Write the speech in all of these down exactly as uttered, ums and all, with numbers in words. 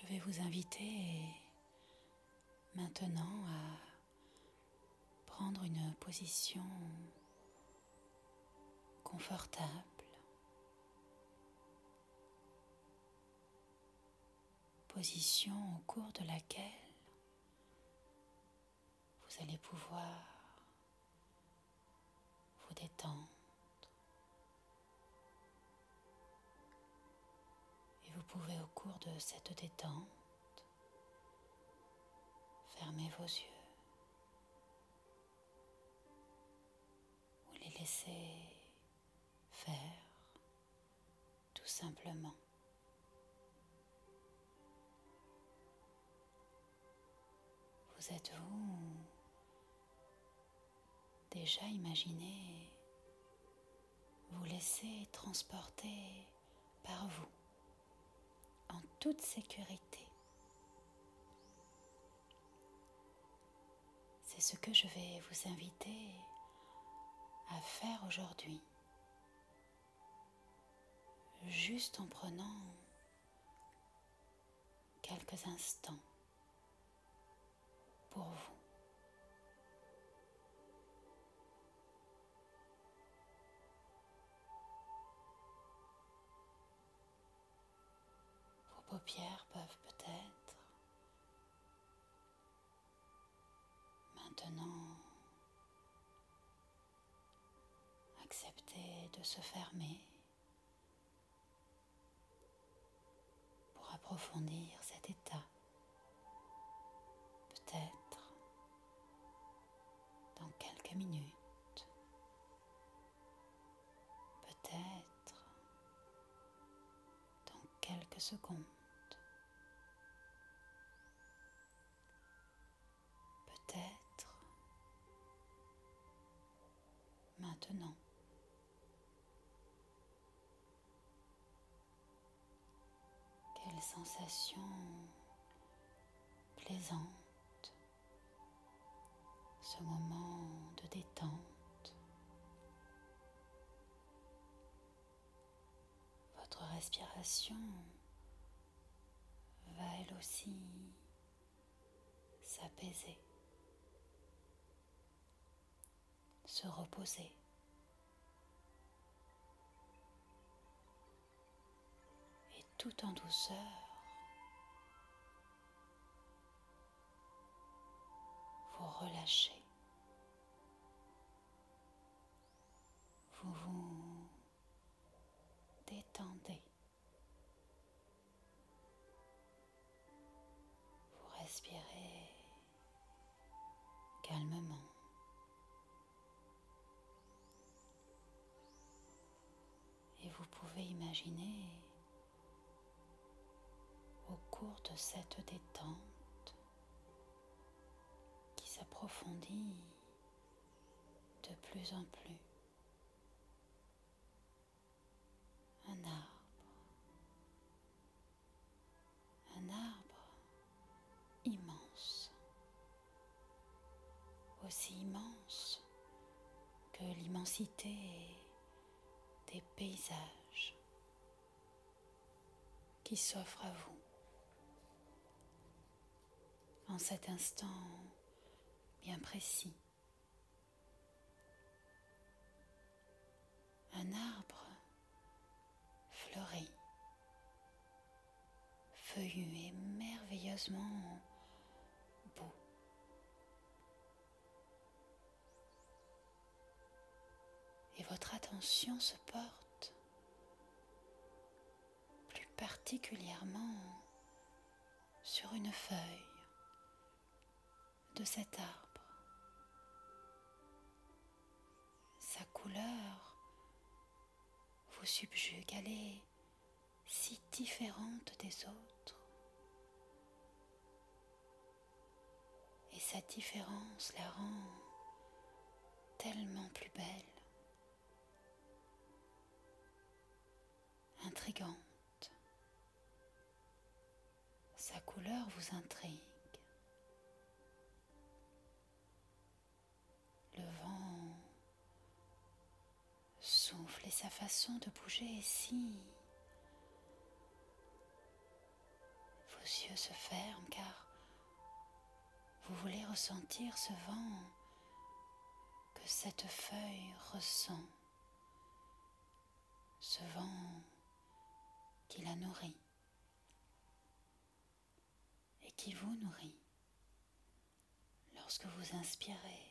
Je vais vous inviter maintenant à prendre une position confortable, position au cours de laquelle vous allez pouvoir vous détendre et vous pouvez au cours de cette détente fermer vos yeux ou les laisser faire tout simplement. Vous êtes-vous déjà imaginé vous laisser transporter par vous en toute sécurité? C'est ce que je vais vous inviter à faire aujourd'hui, juste en prenant quelques instants pour vous. Vos paupières peuvent peut-être maintenant accepter de se fermer pour approfondir cet état. Peut-être dans quelques minutes, peut-être dans quelques secondes, peut-être maintenant. Quelle sensation plaisante, ce moment de détente. Votre respiration va elle aussi s'apaiser, se reposer. Et tout en douceur, vous relâchez. Vous vous détendez. Vous respirez calmement. Et vous pouvez imaginer au cours de cette détente qui s'approfondit de plus en plus, un arbre, un arbre immense, aussi immense que l'immensité des paysages qui s'offrent à vous en cet instant bien précis. Un arbre fleuri, feuillu et merveilleusement beau. Et votre attention se porte plus particulièrement sur une feuille de cet arbre. Sa couleur vous subjugue, elle est si différente des autres. Et cette différence la rend tellement plus belle, intrigante. Sa couleur vous intrigue. Le vent souffle et sa façon de bouger est si... yeux se ferment car vous voulez ressentir ce vent que cette feuille ressent, ce vent qui la nourrit et qui vous nourrit lorsque vous inspirez.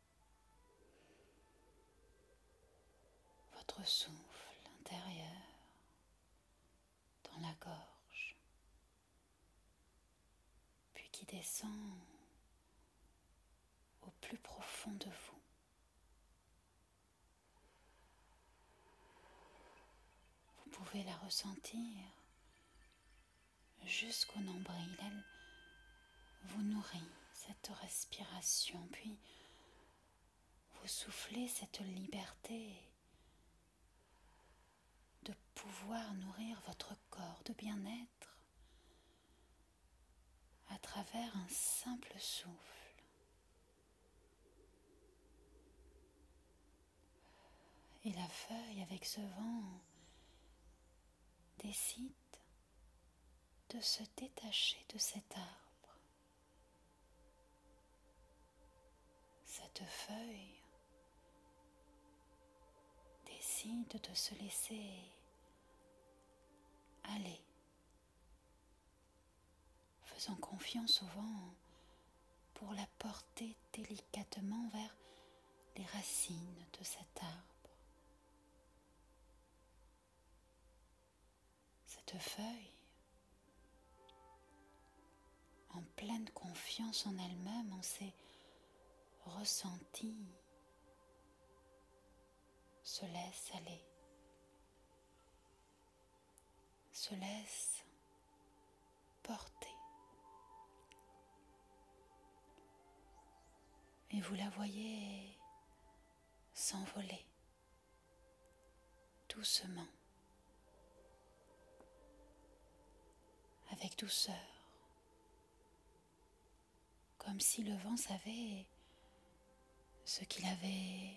Votre souffle intérieur dans la gorge, puis qui descend au plus profond de vous. Vous pouvez la ressentir jusqu'au nombril. Elle vous nourrit, cette respiration, puis vous soufflez cette liberté de pouvoir nourrir votre corps de bien-être à travers un simple souffle. Et la feuille, avec ce vent, décide de se détacher de cet arbre. Cette feuille décide de se laisser aller, faisant confiance au vent pour la porter délicatement vers les racines de cet arbre. Cette feuille, en pleine confiance en elle-même, en ses ressentis, se laisse aller, se laisse porter. Et vous la voyez s'envoler doucement, avec douceur, comme si le vent savait ce qu'il avait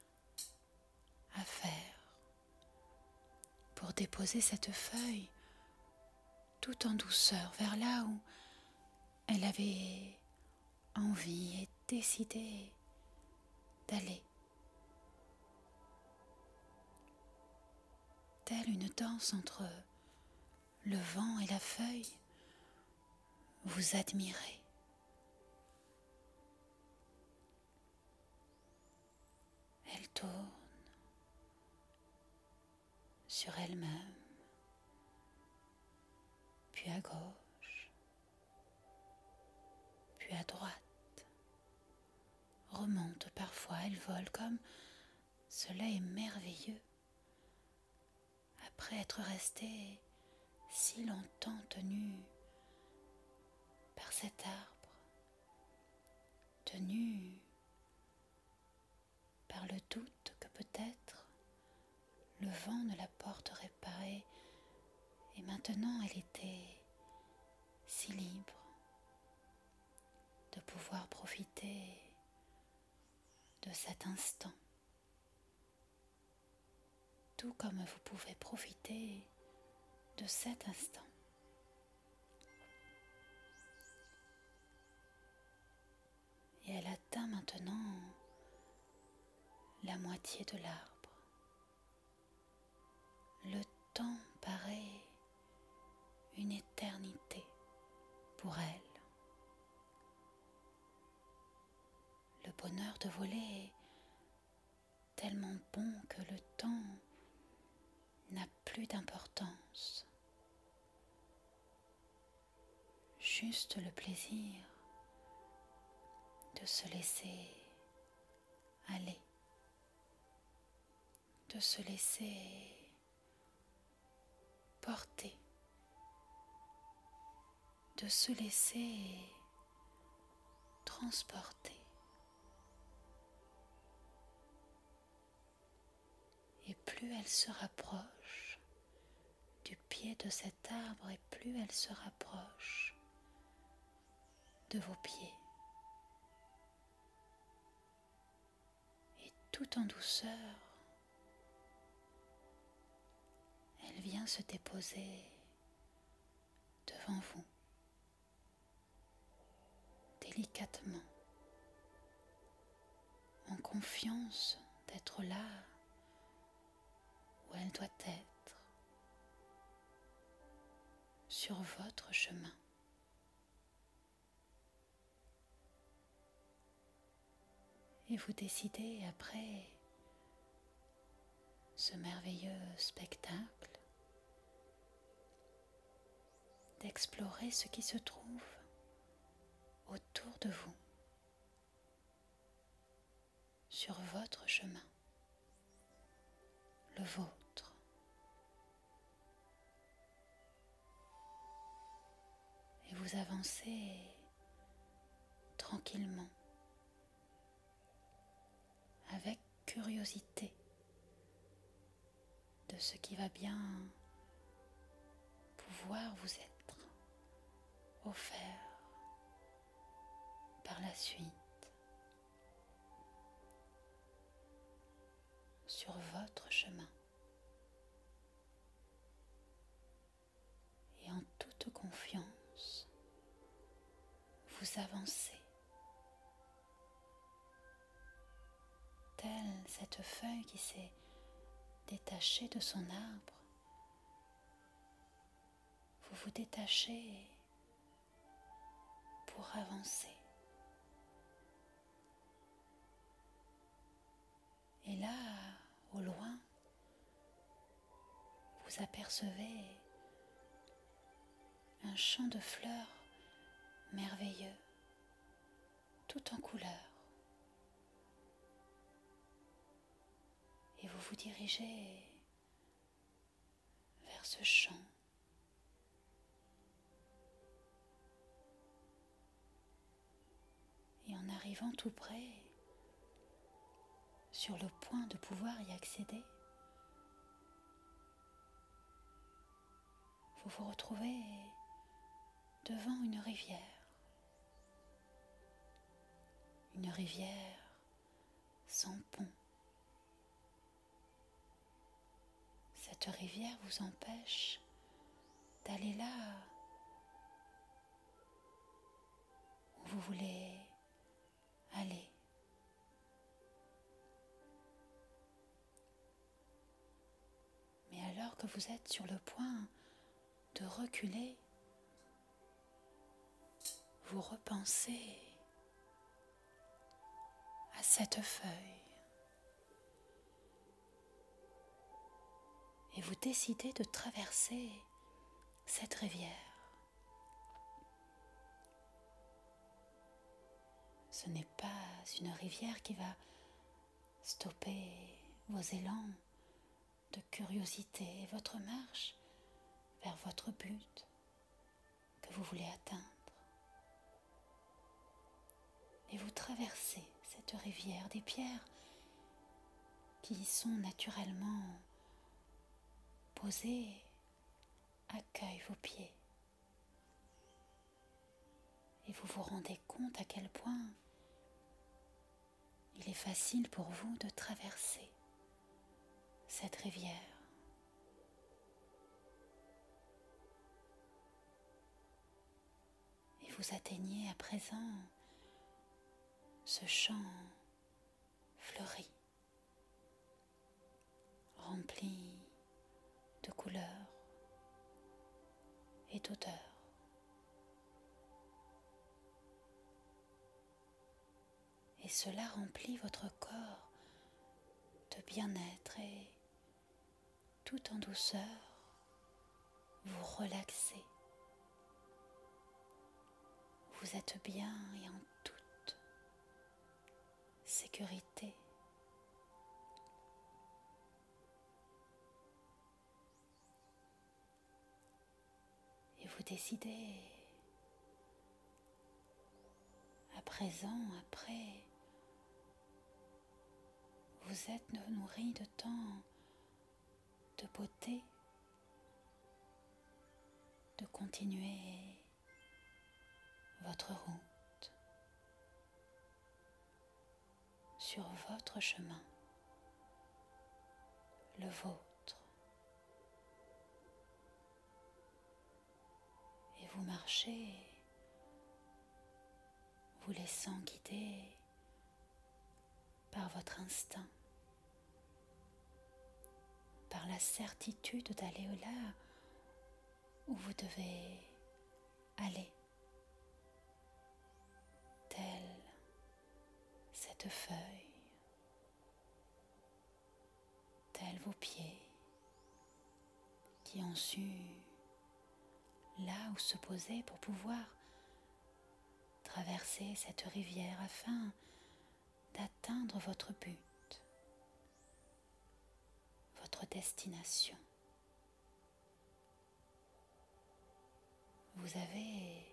à faire pour déposer cette feuille tout en douceur vers là où elle avait envie et décidé d'aller. Telle une danse entre le vent et la feuille, vous admirez. Elle tourne sur elle-même, puis à gauche, puis à droite, remonte parfois, elle vole comme cela est merveilleux. Après être restée si longtemps tenue par cet arbre, tenue par le doute que peut-être le vent ne la porterait pas, et, et maintenant elle était si libre de pouvoir profiter de cet instant, tout comme vous pouvez profiter de cet instant. Et elle atteint maintenant la moitié de l'arbre. Le temps paraît une éternité pour elle. Le bonheur de voler est tellement bon que le temps n'a plus d'importance. Juste le plaisir de se laisser aller, de se laisser porter, de se laisser transporter. Et plus elle se rapproche du pied de cet arbre, et plus elle se rapproche de vos pieds. Et tout en douceur, elle vient se déposer devant vous. délicatement, en confiance d'être là où elle doit être, sur votre chemin. Et vous décidez après ce merveilleux spectacle d'explorer ce qui se trouve autour de vous, sur votre chemin, le vôtre. Et vous avancez tranquillement, avec curiosité de ce qui va bien pouvoir vous être offert par la suite sur votre chemin. Et en toute confiance, vous avancez, telle cette feuille qui s'est détachée de son arbre. Vous vous détachez pour avancer. Et là, au loin, vous apercevez un champ de fleurs merveilleux, tout en couleurs. Et vous vous dirigez vers ce champ. Et en arrivant tout près, sur le point de pouvoir y accéder, vous vous retrouvez devant une rivière. Une rivière sans pont. Cette rivière vous empêche d'aller là où vous voulez aller. Mais alors que vous êtes sur le point de reculer, vous repensez à cette feuille et vous décidez de traverser cette rivière. Ce n'est pas une rivière qui va stopper vos élans de curiosité et votre marche vers votre but que vous voulez atteindre. Et vous traversez cette rivière, des pierres qui y sont naturellement posées accueillent vos pieds. Et vous vous rendez compte à quel point il est facile pour vous de traverser cette rivière. Et vous atteignez à présent ce champ fleuri, rempli de couleurs et d'odeurs. Et cela remplit votre corps de bien-être et tout en douceur, vous relaxez. Vous êtes bien et en toute sécurité. Et vous décidez à présent, après vous êtes nourri de tant de beauté, de continuer votre route sur votre chemin, le vôtre. Et vous marchez, vous laissant guider par votre instinct, par la certitude d'aller là où vous devez aller, telle cette feuille, tels vos pieds qui ont su là où se poser pour pouvoir traverser cette rivière afin d'atteindre votre but, votre destination. Vous avez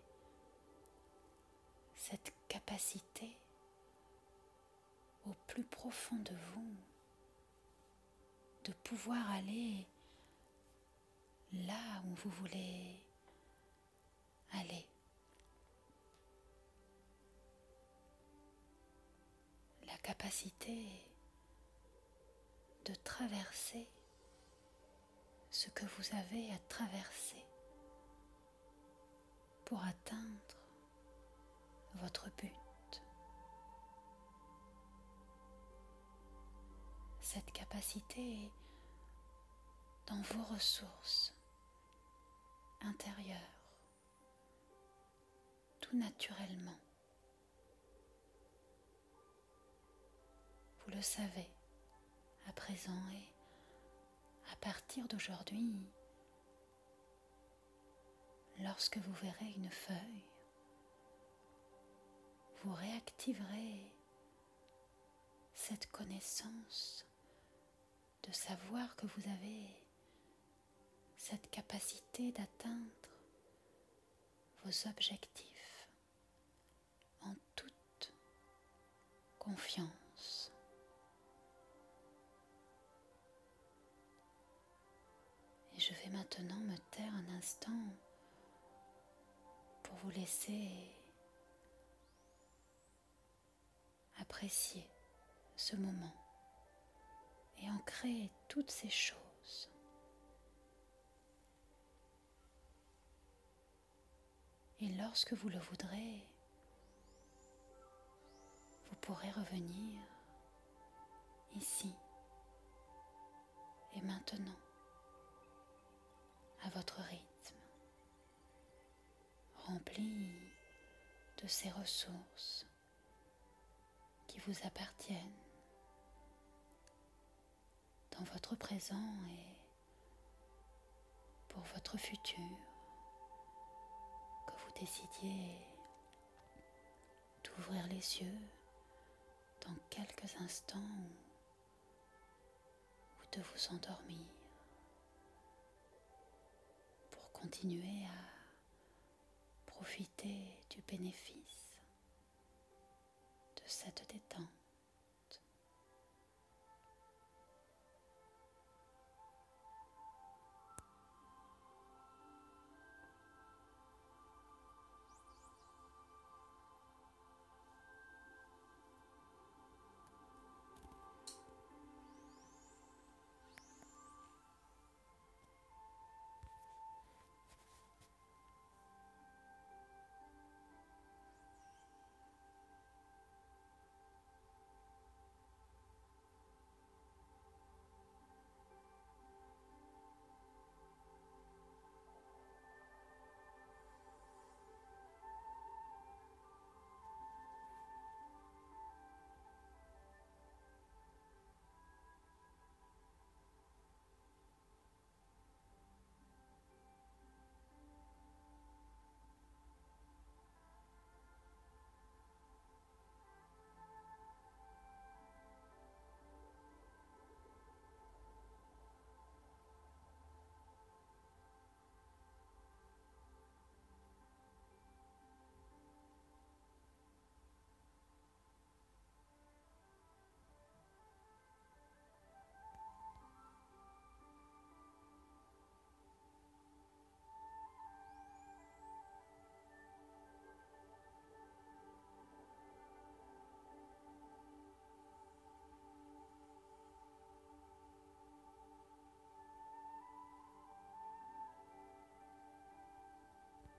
cette capacité au plus profond de vous de pouvoir aller là où vous voulez aller. La capacité de traverser ce que vous avez à traverser pour atteindre votre but. Cette capacité dans vos ressources intérieures, tout naturellement. Vous le savez à présent et à partir d'aujourd'hui, lorsque vous verrez une feuille, vous réactiverez cette connaissance de savoir que vous avez cette capacité d'atteindre vos objectifs en toute confiance. Et je vais maintenant me taire un instant pour vous laisser apprécier ce moment et ancrer toutes ces choses. Et lorsque vous le voudrez, vous pourrez revenir ici et maintenant à votre rythme, rempli de ces ressources qui vous appartiennent dans votre présent et pour votre futur, que vous décidiez d'ouvrir les yeux dans quelques instants ou de vous endormir pour continuer à profiter du bénéfice de cette détente.